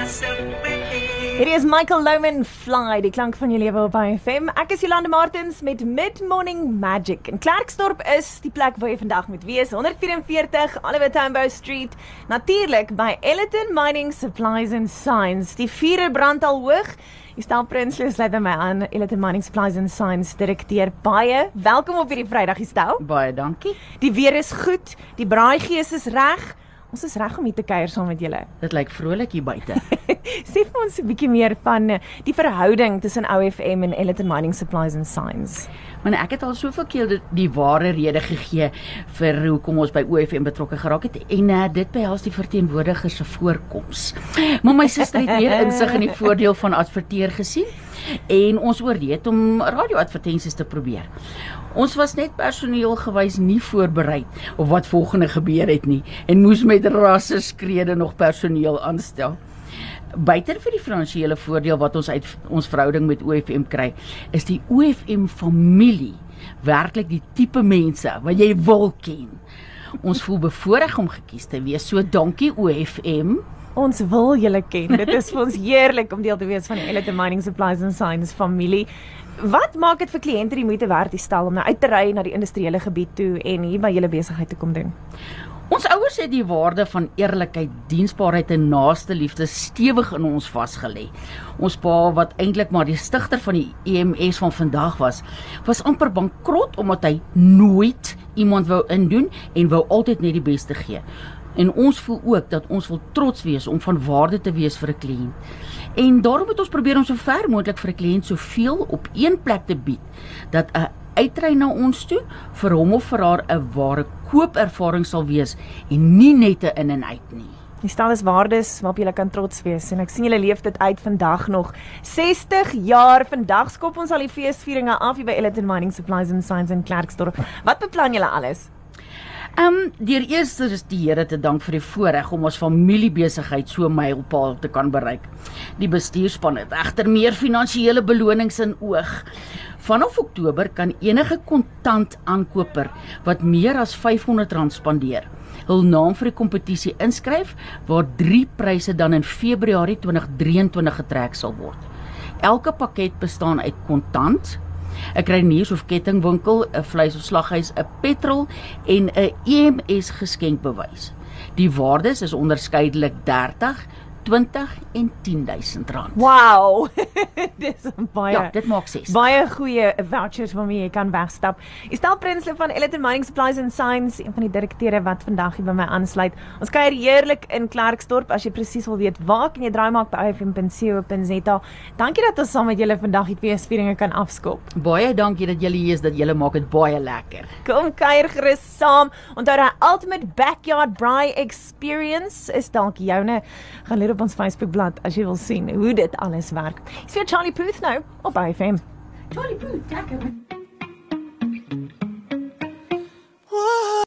Hierdie is Michael Lohman, Fly, die klank van jou lewe op IFM. Ek is Jolande Martins met Mid-Morning Magic. En Klerksdorp is die plek waar jy vandag moet wees. 144 Oliver Tambo Street. Natuurlik by Ellerton Mining Supplies and Signs. Die vuur brand al hoog. Die stel Prinsloo sluit by my aan, Ellerton Mining Supplies and Signs direkteur. Baie welkom op hierdie Vrydag, Stel. Baie dankie. Die weer is goed, die braaigees is reg. Ons is reg om hier te kuier saam met julle. Dit lyk vrolik hier buite. Sê vir ons 'n bietjie meer van die verhouding tussen OFM en Ellerton Mining Supplies and Signs. Maar ek het al soveel keer die ware rede gegee vir hoekom ons by OFM betrokke geraak het en dit behels die verteenwoordiger se voorkoms. Maar my suster het meer insig in die voordeel van adverteer gesien en ons oorweeg om radioadvertensies te probeer. Ons was net personeelgewys nie voorberei op wat volgende gebeur het nie en moes met rasse skrede nog personeel aanstel. Buiten vir die finansiële voordeel wat ons uit ons verhouding met OFM kry, is die OFM familie werklik die tipe mense wat jy wil ken. Ons voel bevoorreg om gekies te wees, so dankie OFM. Ons wil julle ken. Dit is vir ons heerlik om deel te wees van die Ellerton Mining Supplies and Signs familie. Wat maak dit vir kliënte die moeite werd die stel om nou uit te ry na die industriële gebied toe en hier by julle besigheid te kom doen? Ons ouers het die waarde van eerlikheid, diensbaarheid en naaste liefde stewig in ons vasgelê. Ons pa, wat eintlik maar die stigter van die EMS van vandag was amper bankrot omdat hy nooit iemand wou indoen en wou altyd net die beste gee. En ons voel ook dat ons wil trots wees om van waarde te wees vir 'n kliënt. En daarom het ons probeer om so ver moontlik vir 'n kliënt soveel op een plek te bied, dat 'n uitry na ons toe vir hom of vir haar 'n ware koopervaring sal wees en nie net 'n in en uit nie. Die stel is waardes waarop julle kan trots wees en ek sien julle leef dit uit vandag nog. 60 jaar, vandag skop ons al die feesvieringe af hier by Ellerton Mining Supplies and Signs in Klerksdorp. Wat beplan julle alles? Deur eers is die Here te dank vir die voorreg om ons familiebesigheid so 'n mylpaal te kan bereik. Die bestuurspan het egter meer finansiële belonings in oog. Vanaf Oktober kan enige kontant aankoper wat meer as R500 spandeer, hul naam vir die kompetisie inskryf, waar 3 pryse dan in Februarie 2023 getrek sal word. Elke pakket bestaan uit kontant, 'n kruieniers- of kettingwinkel, 'n vleis- of slaghuis, 'n petrol en 'n EMS geskenkbewys. Die waardes is onderskeidelik 30, 20 en R10.000. Wow, dis baie. Ja, dit maak 6. Baie goeie vouchers waarmee jy kan wegstap. Stel Prinsloo van Ellerton Mining Supplies and Signs, een van die direkteure wat vandag hier by my aansluit. Ons kuier heerlik in Klerksdorp. As jy presies wil weet waar, kan jy draai maak by ifm.co.za. Dankie dat ons saam met julle vandag die feesvieringe kan afskop. Baie dankie dat julle hier is, dat julle maak dit baie lekker. Kom kuier gerus saam. Onthou daai Ultimate Backyard Braai Experience is dalk joune. Gaan leer op ons Facebookblad as jy wil sien hoe dit alles werk. Ek sien Charlie Puth nou op IFM. Charlie Puth, lekker.